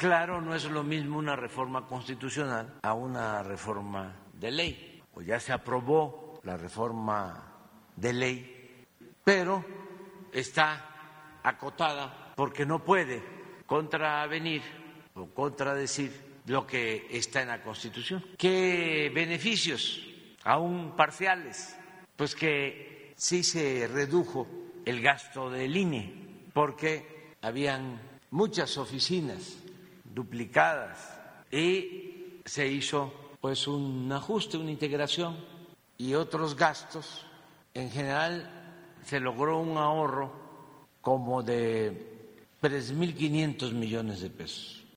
Claro, no es lo mismo una reforma constitucional a una reforma de ley. Pues ya se aprobó la reforma de ley, pero está acotada porque no puede contravenir o contradecir lo que está en la Constitución. ¿Qué beneficios, aún parciales? Pues que sí se redujo el gasto del INE porque habían muchas oficinas duplicadas y se hizo pues un ajuste, una integración y otros gastos. En general se logró un ahorro como de 3.500 millones de pesos.